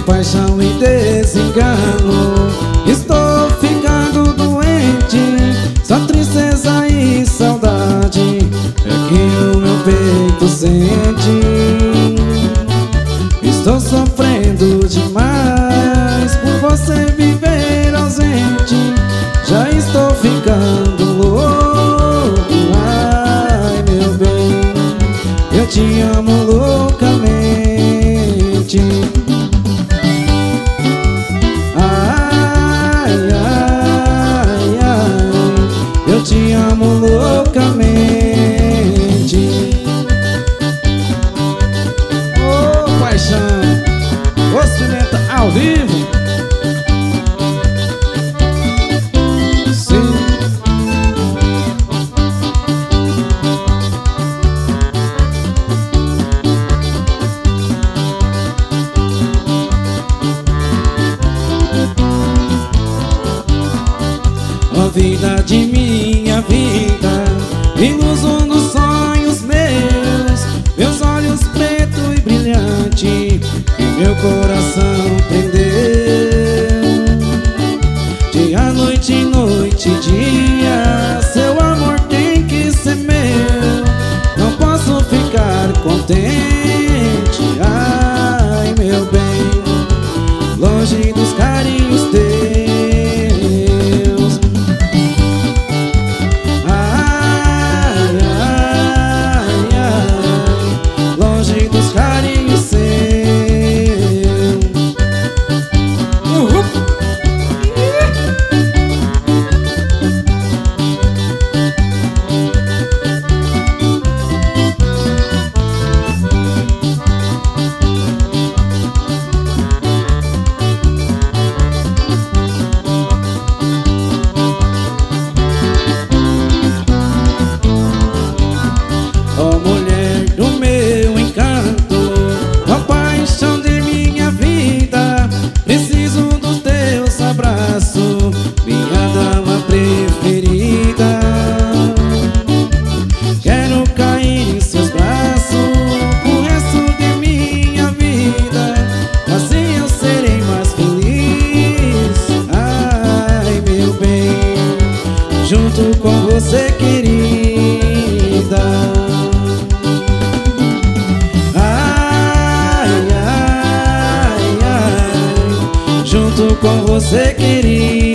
paixão e desengano. Estou ficando doente, só tristeza e saudade é que o meu peito sente. Estou sofrendo demais por você viver ausente. Já estou ficando louco, ai meu bem, eu te amo loucamente. Ai, ai, ai, eu te amo loucamente. Ô paixão, Os Pimenta ao vivo. Sim. Ó vida de minha vida, ilusão dos sonhos meus, meus olhos preto e brilhante, que meu coração prendeu. Dia, noite, noite, dia, seu amor tem que ser meu. Não posso ficar contente, ai meu bem, longe dos carinhos teus. Ai, ai, ai, longe dos carinhos seus. Ó mulher do meu encanto, ó paixão de minha vida, preciso dos teus abraços, minha dama preferida. Quero cair em seus braços o resto de minha vida, assim eu serei mais feliz. Ai meu bem, junto com você querida. Junto com você, querida.